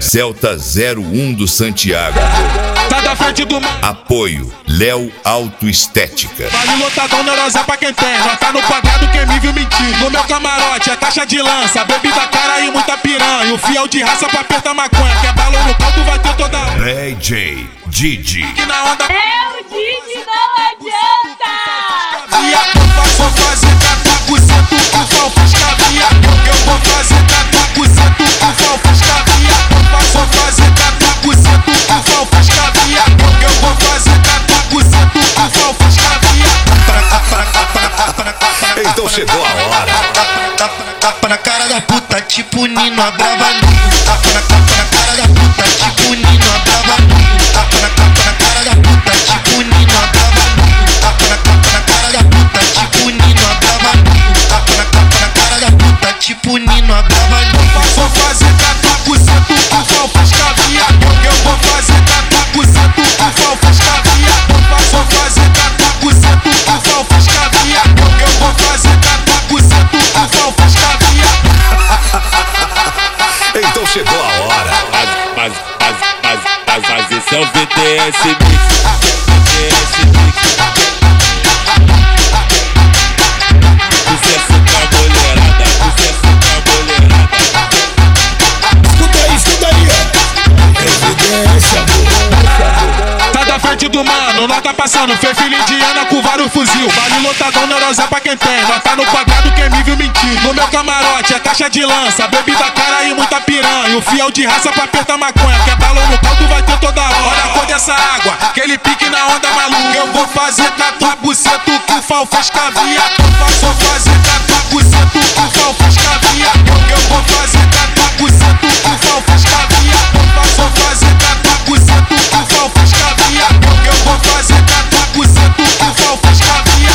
Celta 01 do Santiago. Tá da frente do mar. Apoio Léo Autoestética. Vale lotadão, neurosé pra quem tem. Nós tá no quadrado, quem me viu mentir. No meu camarote é caixa de lança, bebida cara e muita piranha. O fiel de raça pra apertar maconha. Quer balão no caldo, vai ter toda hora. DJ Didi. Que na onda É o Didi, não adianta. Vou fazer 4% com falfas cavia. Eu vou fazer 4% com falfas cavia. Vou fazer 4% com falfas cavia. Eu vou fazer 4% com falfas cavia. Então chegou a hora. Tapa na cara da puta, tipo Nino Abravanel. Tapa na cara da puta, tipo Nino Abravanel. Tapa na cara da puta, tipo Nino Abravanel. Tapa na cara da puta, tipo Nino Abravanel. Tapa na cara da puta, tipo Nino Abravanel. Vou fazer 4% com falfas cavia. Eu vou fazer 4% com falfas cavia. Vou fazer 4% com falfas cavia. Eu vou fazer 4% com falfas cavia. Então chegou a hora. Mas esse é o VTS Mix. VTS Mix. Sucesso com a mulherada. Sucesso com a mulherada. Escuta aí, evidência, amor. Tá da frente do mano, nós tá passando. Fê filho indiana com vários fuzil. Vale lotadão, neurosé pra quem tem. Nós tá no quadrado, quem me viu mentir. No meu camarote é caixa de lança, bebida cara e muita piranha. O fiel de raça pra apertar maconha. Quer balão no caldo, vai ter toda hora. Olha a cor dessa água, aquele pique na onda maluca. Eu vou fazer 4% com falfas cavia. Vou fazer 4% com falfas cavia. Eu vou fazer 4% com falfas cavia. Vou fazer 4% com falfas cavia. Eu vou fazer 4% com falfas cavia.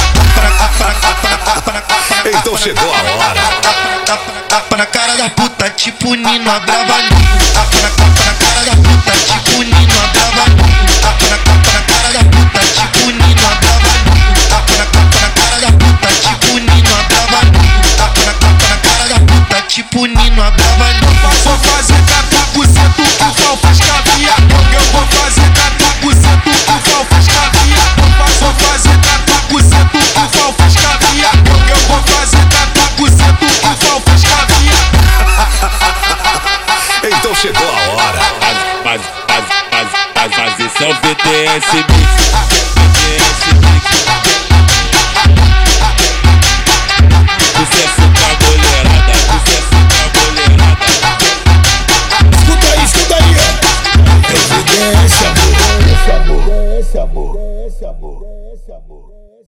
Então chegou a hora. Tapa na cara da puta, tipo Nino Abravanel. Tapa na cara da puta, tipo Nino Abravanel. Tapa na cara da puta, tipo Nino Abravanel. Tapa na cara da puta, tipo Nino Abravanel. Tapa na cara da puta, tipo Nino Abravanel. Vou fazer 4% com falfas cavia. Eu vou fazer 4% com falfas cavia. Vou fazer 4% com falfas cavia. Eu vou fazer 4% com falfas cavia. Então chegou a hora. Mas esse é o VTS Mix. VTS Mix. Sucesso com a mulherada. Sucesso com a mulherada. Escuta aí, evidência, amor.